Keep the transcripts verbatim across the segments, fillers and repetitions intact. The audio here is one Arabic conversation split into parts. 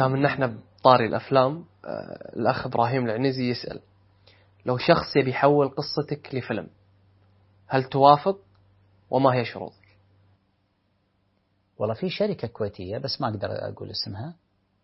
دام ان احنا بطاري الافلام، آه الاخ ابراهيم العنزي يسأل: لو شخص يبي يحول قصتك لفيلم هل توافق وما هي شروطك؟ والله في شركة كويتية بس ما أقدر أقول اسمها،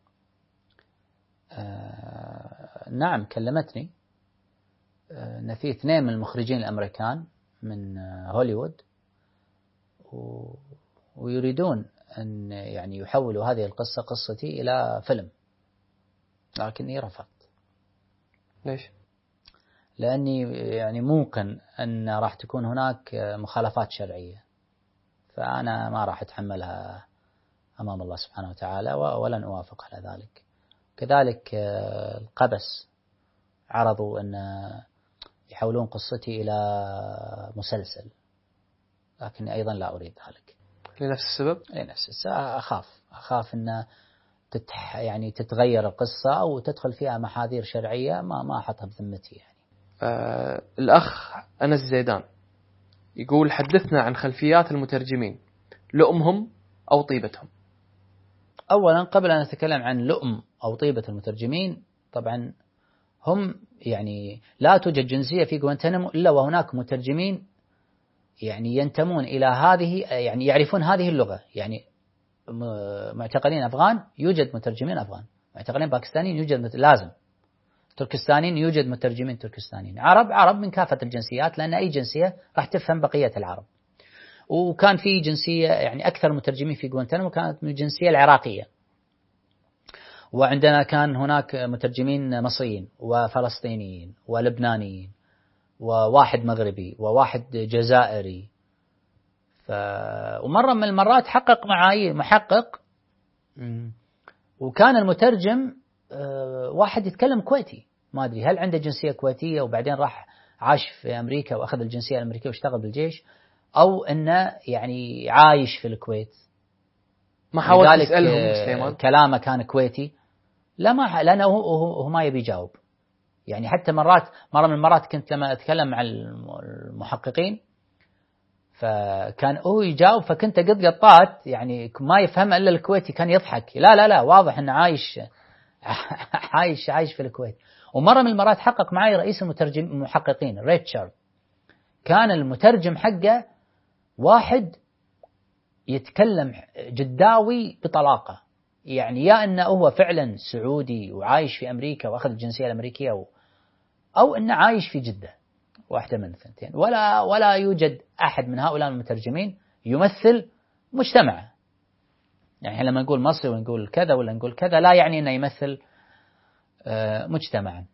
آه نعم كلمتني، آه أن في اثنين من المخرجين الأمريكان من آه هوليوود و... ويريدون أن يعني يحولوا هذه القصة قصتي إلى فيلم، لكني رفضت. ليش؟ لأني يعني موقن أن راح تكون هناك مخالفات شرعية، فأنا ما راح أتحملها أمام الله سبحانه وتعالى ولن أوافق على ذلك. كذلك القبس عرضوا أن يحولون قصتي إلى مسلسل، لكني أيضا لا أريد ذلك. لنفس السبب؟ لنفس السبب، أخاف أخاف أن تتح يعني تتغير القصة أو تدخل فيها محاذير شرعية ما ما أحطها بذمتي يعني. آه الأخ أنس زيدان يقول: حدثنا عن خلفيات المترجمين، لؤمهم أو طيبتهم. أولا قبل أن نتكلم عن لؤم أو طيبة المترجمين، طبعا هم يعني لا توجد جنسية في غوانتنامو إلا وهناك مترجمين يعني ينتمون إلى هذه، يعني يعرفون هذه اللغة، يعني معتقلين أفغان يوجد مترجمين أفغان، معتقلين باكستانيين يوجد مت... لازم، تركستانيين يوجد مترجمين تركستانيين، عرب عرب من كافة الجنسيات، لأن أي جنسية راح تفهم بقية العرب. وكان في جنسية يعني أكثر مترجمين في غوانتنامو كانت من الجنسية العراقية، وعندنا كان هناك مترجمين مصريين وفلسطينيين ولبنانيين وواحد مغربي وواحد جزائري. ف... ومرة من المرات حقق معي محقق وكان المترجم واحد يتكلم كويتي، ما أدري هل عنده جنسية كويتية وبعدين راح عاش في أمريكا وأخذ الجنسية الأمريكية واشتغل بالجيش، أو أنه يعني عايش في الكويت. ما حاولت تسألهم سليمان؟ كلامه كان كويتي، لا ما لأنه هو, هو ما يبي يجاوب. يعني حتى مرات مرة من المرات كنت لما أتكلم مع المحققين فكان هو يجاوب، فكنت قد قطات يعني ما يفهم إلا الكويتي، كان يضحك، لا لا لا واضح أنه عايش عايش عايش في الكويت. ومرة من المرات حقق معي رئيس المترجم المحققين ريتشارد، كان المترجم حقه واحد يتكلم جداوي بطلاقة، يعني يا أنه هو فعلا سعودي وعايش في أمريكا وأخذ الجنسية الأمريكية أو, أو أنه عايش في جدة، واحدة من الثنتين. ولا ولا يوجد أحد من هؤلاء المترجمين يمثل مجتمع. يعني لما نقول مصري ونقول كذا ولا نقول كذا لا يعني أنه يمثل مجتمعا.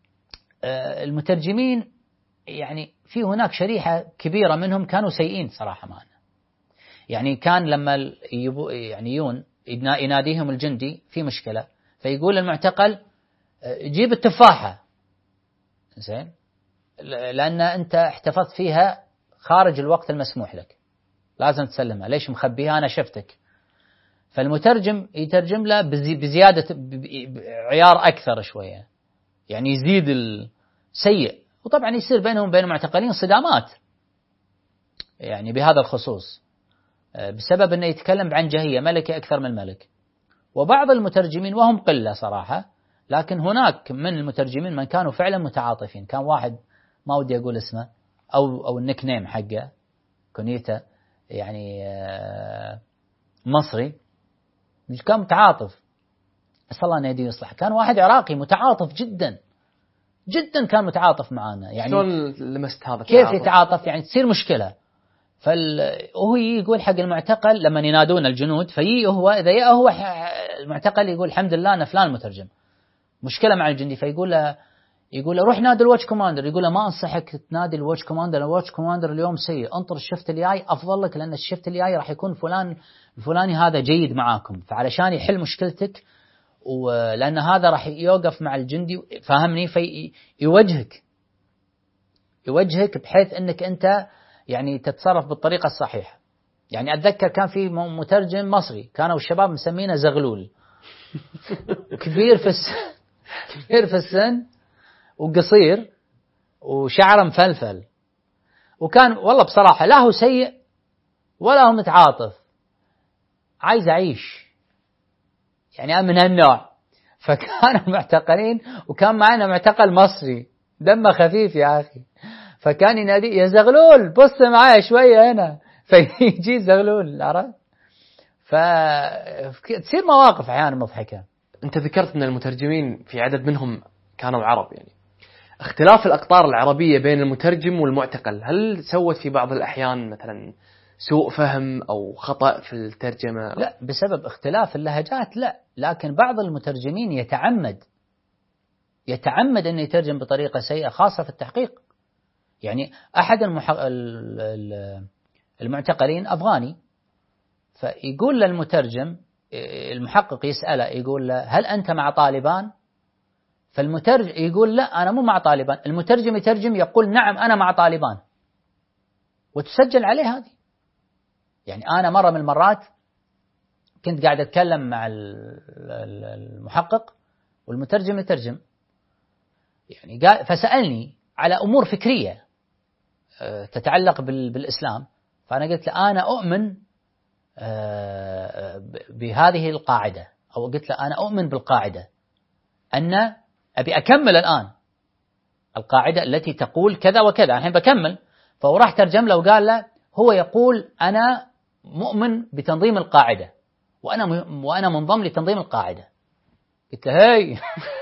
المترجمين يعني في هناك شريحة كبيرة منهم كانوا سيئين صراحة معنا. يعني كان لما يبو يعني يون يناديهم الجندي في مشكلة فيقول المعتقل جيب التفاحة، زين، لأن أنت احتفظت فيها خارج الوقت المسموح لك لازم تسلمها، ليش مخبيها؟ أنا شفتك. فالمترجم يترجم له بزيادة عيار أكثر شوية، يعني يزيد السيء، وطبعا يصير بينهم بين المعتقلين صدامات يعني بهذا الخصوص بسبب أنه يتكلم عن جهية ملكة أكثر من الملك. وبعض المترجمين وهم قلة صراحة، لكن هناك من المترجمين من كانوا فعلا متعاطفين. كان واحد ما ودي أقول اسمه أو أو النيك نيم حقه كونيتا، يعني مصري، مش كان متعاطف، بس الله أن يديه يصلح. كان واحد عراقي متعاطف جدا جدا، كان متعاطف معنا. يعني شلون لمست هذا؟ كيف يتعاطف؟ يعني تصير مشكلة فهو يقول حق المعتقل لما ينادون الجنود في هو إذا يا هو المعتقل يقول الحمد لله أنا فلان مترجم، مشكلة مع الجندي فيقول له يقول له روح نادي الواتش كوماندر، يقول له ما أنصحك تنادي الواتش كوماندر، الواتش كوماندر اليوم سيء، انطر الشفت الجاي أفضل لك، لأن الشفت الجاي راح يكون فلان الفلاني هذا جيد معاكم، فعلشان يحل مشكلتك ولأن هذا راح يوقف مع الجندي، فهمني، فيوجهك يوجهك بحيث أنك أنت يعني تتصرف بالطريقة الصحيحة. يعني أتذكر كان في مترجم مصري كانوا الشباب مسمينه زغلول كبير في السن كبير في السن وقصير وشعره مفلفل، وكان والله بصراحة لا هو سيء ولا هو متعاطف، عايز أعيش يعني من هالنوع، فكانوا معتقلين، وكان معنا معتقل مصري دمه خفيف يا أخي، فكان ينادي يا زغلول بص معايا شوية هنا، فيجي زغلول، عرفت؟ فتصير مواقف أحيانا مضحكة. أنت ذكرت أن المترجمين في عدد منهم كانوا عرب، يعني اختلاف الأقطار العربية بين المترجم والمعتقل هل سوت في بعض الأحيان مثلا سوء فهم أو خطأ في الترجمة؟ لا، بسبب اختلاف اللهجات لا، لكن بعض المترجمين يتعمد يتعمد أن يترجم بطريقة سيئة خاصة في التحقيق. يعني أحد المح... المعتقلين أفغاني، فيقول للمترجم، المحقق يسأله يقول له هل أنت مع طالبان؟ فالمترجم يقول لا أنا مو مع طالبان، المترجم يترجم يقول نعم أنا مع طالبان، وتسجل عليه هذه. يعني أنا مرة من المرات كنت قاعد أتكلم مع المحقق والمترجم يترجم، يعني قال فسألني على أمور فكرية تتعلق بالإسلام، فأنا قلت له أنا أؤمن بهذه القاعدة، أو قلت له أنا أؤمن بالقاعدة أن أبي أكمل الآن القاعدة التي تقول كذا وكذا، الحين بكمل. فراح ترجم له وقال له هو يقول أنا مؤمن بتنظيم القاعدة وأنا وأنا منضم لتنظيم القاعدة. قلت له هاي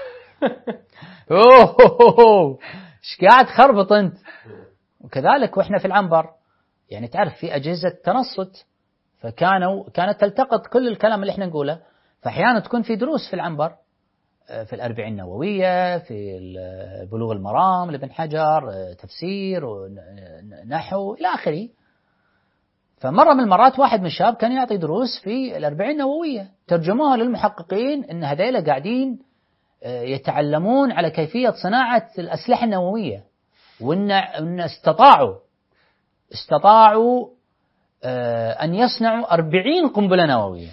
أوه إيش قاعد خربط أنت. وكذلك وإحنا في العنبر، يعني تعرف في أجهزة تنصت، فكانوا كانت تلتقط كل الكلام اللي إحنا نقوله، فأحيانا تكون في دروس في العنبر، في الأربعين النووية، في بلوغ المرام لابن حجر، تفسير ونحو إلى آخره. فمرة من المرات واحد من الشباب كان يعطي دروس في الأربعين النووية، ترجموها للمحققين إن هذيلا قاعدين يتعلمون على كيفية صناعة الأسلحة النووية، وإن استطاعوا استطاعوا أن يصنعوا أربعين قنبلة نووية.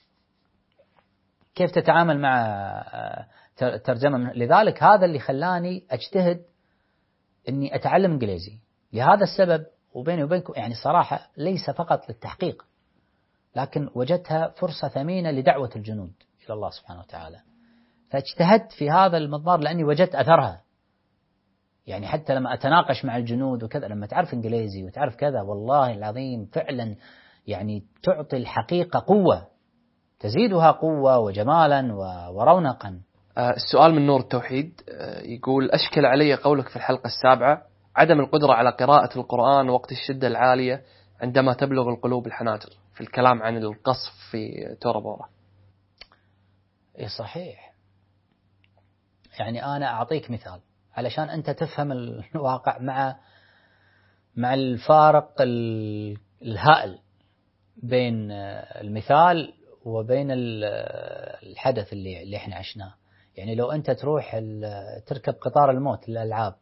كيف تتعامل مع ترجمة؟ لذلك هذا اللي خلاني أجتهد أني أتعلم إنجليزي لهذا السبب. وبيني وبينكم يعني صراحة ليس فقط للتحقيق، لكن وجدتها فرصة ثمينة لدعوة الجنود إلى الله سبحانه وتعالى، فاجتهدت في هذا المضمار لأني وجدت أثرها. يعني حتى لما أتناقش مع الجنود وكذا، لما تعرف إنجليزي وتعرف كذا، والله العظيم فعلا يعني تعطي الحقيقة قوة، تزيدها قوة وجمالا ورونقا. السؤال من نور التوحيد يقول أشكل علي قولك في الحلقة السابعة عدم القدرة على قراءة القرآن وقت الشدة العالية عندما تبلغ القلوب الحناجر، في الكلام عن القصف في تورا بورا. إيه صحيح. يعني أنا أعطيك مثال علشان أنت تفهم الواقع مع مع الفارق الهائل بين المثال وبين الحدث اللي اللي احنا عشناه. يعني لو أنت تروح تركب قطار الموت للألعاب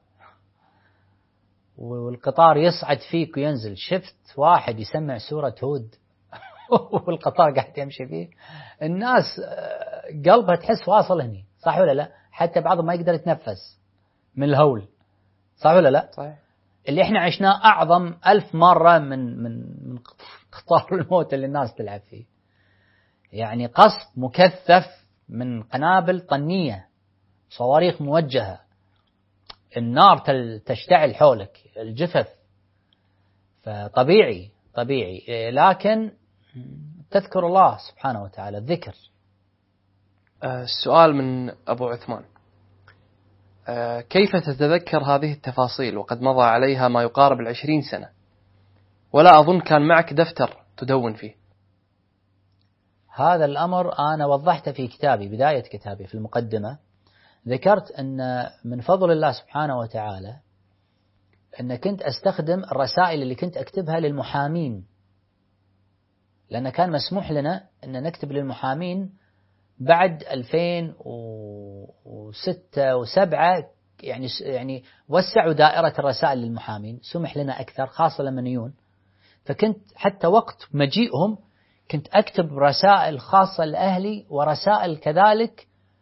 والقطار يصعد فيك وينزل، شفت واحد يسمع سورة هود والقطار قاعد يمشي فيه، الناس قلبها تحس واصل هني، صح ولا لا؟ حتى بعضهم ما يقدر يتنفس من الهول، صح ولا لا؟ صحيح. اللي احنا عشناه أعظم ألف مرة من من من قطار الموت اللي الناس تلعب فيه. يعني قصف مكثف من قنابل طنية، صواريخ موجهة، النار تشتعل حولك، الجثث. فطبيعي طبيعي، لكن تذكر الله سبحانه وتعالى، الذكر. السؤال من أبو عثمان، كيف تتذكر هذه التفاصيل وقد مضى عليها ما يقارب العشرين سنة، ولا أظن كان معك دفتر تدون فيه؟ هذا الأمر أنا وضحته في كتابي، بداية كتابي في المقدمة، ذكرت أن من فضل الله سبحانه وتعالى أن كنت أستخدم الرسائل اللي كنت أكتبها للمحامين، لأن كان مسموح لنا أن نكتب للمحامين بعد ألفين وستة وسبعة، يعني يعني وسعوا دائرة الرسائل للمحامين، سمح لنا أكثر خاصة للمنيون. فكنت حتى وقت مجيئهم كنت أكتب رسائل خاصة لأهلي، ورسائل كذلك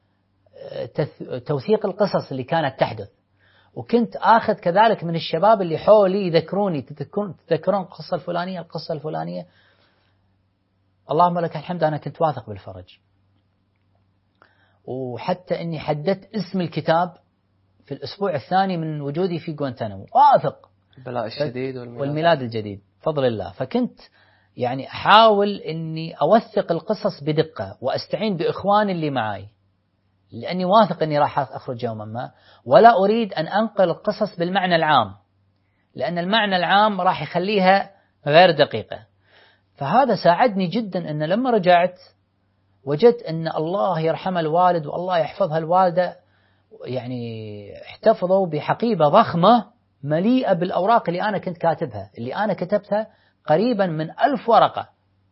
توثيق القصص اللي كانت تحدث، وكنت آخذ كذلك من الشباب اللي حولي يذكروني، تذكرون تذكرون القصة الفلانية القصة الفلانية. اللهم لك الحمد، أنا كنت واثق بالفرج. وحتى أني حددت اسم الكتاب في الأسبوع الثاني من وجودي في غوانتنامو، واثق البلاء الشديد والميلاد, والميلاد الجديد فضل الله. فكنت يعني أحاول أني أوثق القصص بدقة وأستعين بإخواني اللي معي، لأني واثق أني راح أخرج يوما ما، ولا أريد أن أنقل القصص بالمعنى العام، لأن المعنى العام راح يخليها غير دقيقة. فهذا ساعدني جدا أن لما رجعت وجدت أن الله يرحم الوالد والله يحفظها الوالدة، يعني احتفظوا بحقيبة ضخمة مليئة بالأوراق اللي أنا كنت كاتبها، اللي أنا كتبتها قريبا من ألف ورقة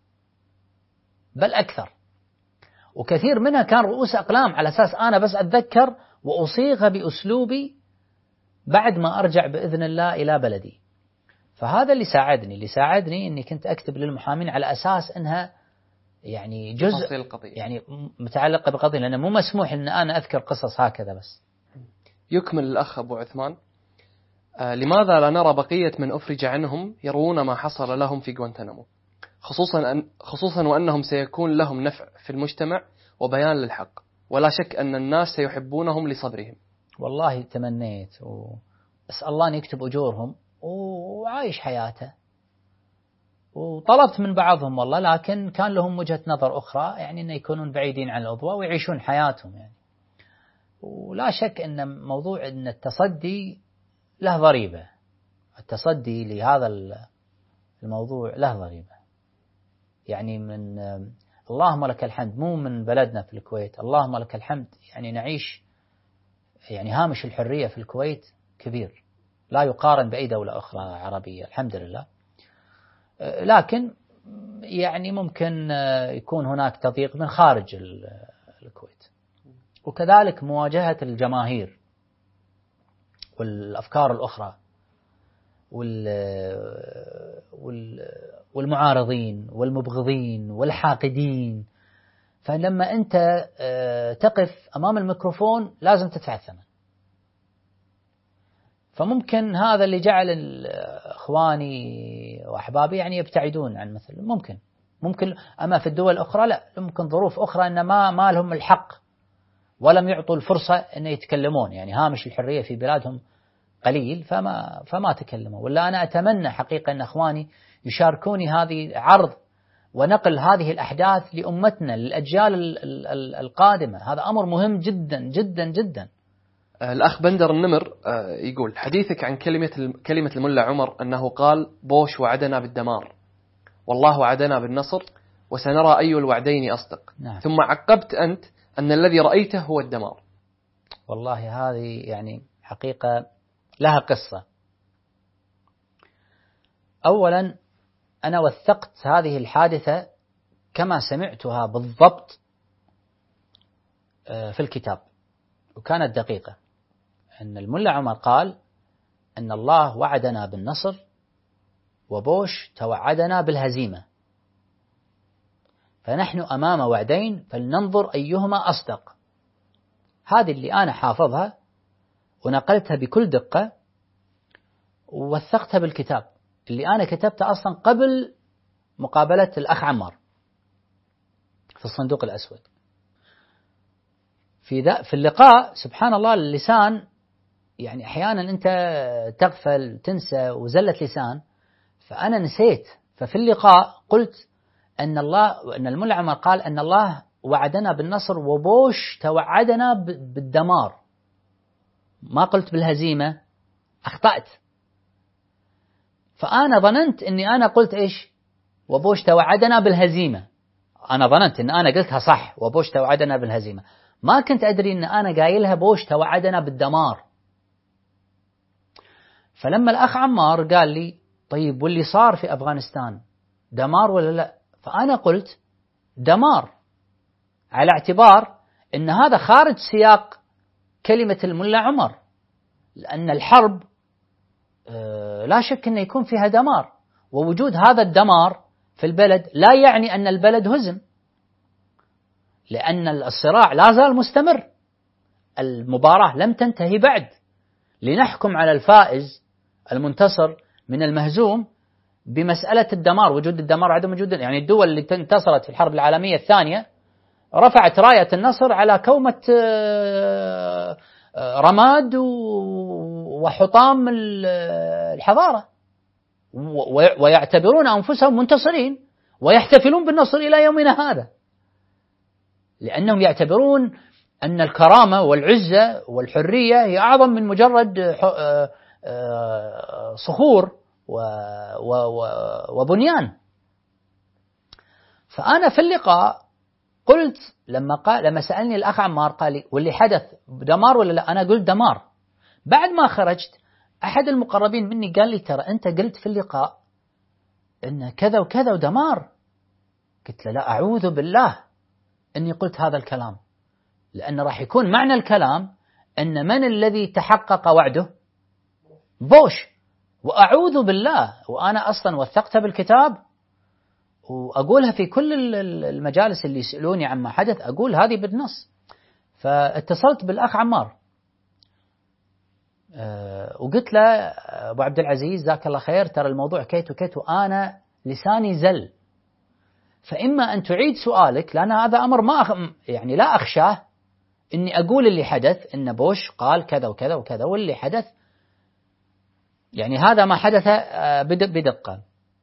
بل أكثر، وكثير منها كان رؤوس أقلام على أساس أنا بس أتذكر وأصيغها بأسلوبي بعد ما أرجع بإذن الله إلى بلدي. فهذا اللي ساعدني اللي ساعدني أني كنت أكتب للمحامين على أساس أنها يعني جزء يعني متعلقة بقضية، لأنه مو مسموح أن أنا أذكر قصص هكذا بس. يكمل الأخ أبو عثمان: آه لماذا لا نرى بقية من أفرج عنهم يروون ما حصل لهم في غوانتنامو، خصوصا أن خصوصا وأنهم سيكون لهم نفع في المجتمع وبيان للحق، ولا شك أن الناس سيحبونهم لصبرهم. والله تمنيت وأسأل الله أن يكتب أجورهم وعايش حياته، وطلبت من بعضهم والله، لكن كان لهم وجهة نظر أخرى، يعني أن يكونون بعيدين عن الأضواء ويعيشون حياتهم يعني. ولا شك أن موضوع أن التصدي له ضريبة، التصدي لهذا الموضوع له ضريبة، يعني من اللهم لك الحمد مو من بلدنا في الكويت، اللهم لك الحمد يعني نعيش يعني هامش الحرية في الكويت كبير لا يقارن بأي دولة أخرى عربية الحمد لله، لكن يعني ممكن يكون هناك تضييق من خارج الكويت، وكذلك مواجهة الجماهير والأفكار الأخرى والمعارضين والمبغضين والحاقدين. فلما أنت تقف أمام الميكروفون لازم تدفع الثمن. فممكن هذا اللي جعل إخواني وأحبابي يعني يبتعدون عن مثل ممكن ممكن أما في الدول الأخرى لا، ممكن ظروف أخرى أن ما ما لهم الحق ولم يعطوا الفرصة أن يتكلمون، يعني هامش الحرية في بلادهم قليل فما فما تكلموا. ولا أنا أتمنى حقيقة أن أخواني يشاركوني هذه عرض ونقل هذه الأحداث لأمتنا للأجيال القادمة، هذا أمر مهم جدا جدا جدا. الأخ بندر النمر يقول: حديثك عن كلمة كلمة الملا عمر أنه قال بوش وعدنا بالدمار والله وعدنا بالنصر وسنرى أي الوعدين أصدق. نعم. ثم عقبت أنت أن الذي رأيته هو الدمار. والله هذه يعني حقيقة لها قصة. أولا أنا وثقت هذه الحادثة كما سمعتها بالضبط في الكتاب، وكانت دقيقة. أن الملا عمر قال أن الله وعدنا بالنصر وبوش توعدنا بالهزيمة، فنحن أمام وعدين فلننظر أيهما أصدق. هذه اللي أنا حافظها ونقلتها بكل دقة ووثقتها بالكتاب اللي أنا كتبته أصلا قبل مقابلة الأخ عمار في الصندوق الأسود. في ذا في اللقاء سبحان الله اللسان يعني أحيانا أنت تغفل تنسى وزلة لسان، فأنا نسيت. ففي اللقاء قلت أن الله أن الملا عمر قال أن الله وعدنا بالنصر وبوش توعدنا بالدمار، ما قلت بالهزيمة، أخطأت. فأنا ظننت أني أنا قلت إيش وبوش توعدنا بالهزيمة، أنا ظننت أن أنا قلتها صح وبوش توعدنا بالهزيمة، ما كنت أدري أن أنا قايلها بوش توعدنا بالدمار. فلما الأخ عمار قال لي طيب واللي صار في أفغانستان دمار ولا لا، فأنا قلت دمار على اعتبار أن هذا خارج سياق كلمة الملا عمر، لأن الحرب لا شك أن يكون فيها دمار، ووجود هذا الدمار في البلد لا يعني أن البلد هزم، لأن الصراع لا زال مستمر، المباراة لم تنتهي بعد لنحكم على الفائز المنتصر من المهزوم بمسألة الدمار، وجود الدمار وعدم وجود، يعني الدول اللي انتصرت في الحرب العالمية الثانية رفعت راية النصر على كومة رماد وحطام الحضارة، ويعتبرون أنفسهم منتصرين ويحتفلون بالنصر إلى يومنا هذا، لأنهم يعتبرون أن الكرامة والعزة والحرية هي أعظم من مجرد صخور وبنيان. فأنا في اللقاء قلت لما قال لما سألني الأخ عمار قال لي واللي حدث دمار ولا لا؟ أنا قلت دمار. بعد ما خرجت أحد المقربين مني قال لي ترى أنت قلت في اللقاء إن كذا وكذا ودمار. قلت له لا، أعوذ بالله أني قلت هذا الكلام، لأن راح يكون معنى الكلام أن من الذي تحقق وعده؟ بوش. وأعوذ بالله، وأنا أصلا وثقتها بالكتاب وأقولها في كل المجالس اللي يسألوني عما حدث، أقول هذه بالنص. فاتصلت بالأخ عمار أه وقلت له أبو عبد العزيز ذاك الله خير، ترى الموضوع كيت وكيت وأنا لساني زل، فإما أن تعيد سؤالك، لأن هذا أمر ما أخ... يعني لا أخشاه إني أقول اللي حدث إن بوش قال كذا وكذا وكذا، واللي حدث يعني هذا ما حدث بدقة.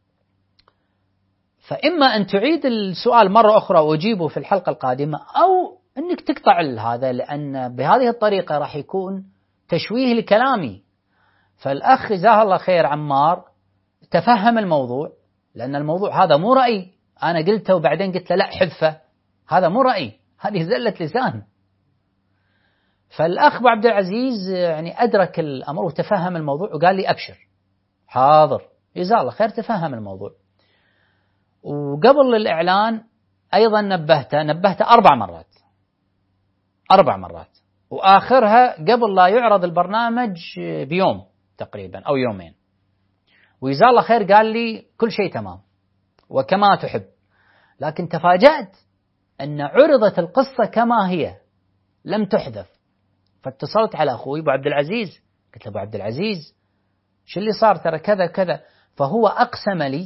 فإما أن تعيد السؤال مرة أخرى وأجيبه في الحلقة القادمة، أو أنك تقطع هذا، لأن بهذه الطريقة راح يكون تشويه لكلامي. فالأخ جزاه الله خير عمار تفهم الموضوع، لأن الموضوع هذا مو رأي أنا قلته وبعدين قلت له لا حذفه، هذا مو رأي، هذه زلة لسان. فالأخ أبو عبد العزيز يعني أدرك الأمر وتفهم الموضوع وقال لي أبشر حاضر جزاه الله خير، تفهم الموضوع. وقبل الإعلان أيضا نبهته نبهته أربع مرات أربع مرات وآخرها قبل لا يعرض البرنامج بيوم تقريبا أو يومين، وجزاه الله خير قال لي كل شيء تمام وكما تحب. لكن تفاجأت أن عرضت القصة كما هي لم تحذف. فاتصلت على أخوي أبو عبد العزيز، قلت له أبو عبد العزيز شو اللي صار، ترى كذا كذا. فهو أقسم لي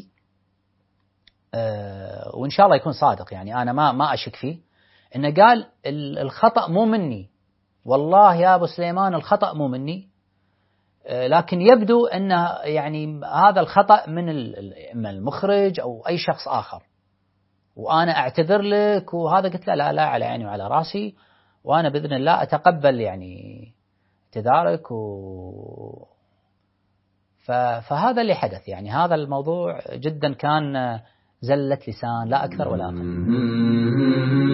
أه وإن شاء الله يكون صادق، يعني أنا ما ما أشك فيه، إنه قال الخطأ مو مني، والله يا أبو سليمان الخطأ مو مني، أه لكن يبدو أن يعني هذا الخطأ من المخرج أو أي شخص آخر، وأنا أعتذر لك وهذا. قلت له لا لا على عيني وعلى راسي، وأنا بإذن الله أتقبل يعني اعتذارك و... فهذا اللي حدث. يعني هذا الموضوع جدا كان زلة لسان لا أكثر ولا أقل.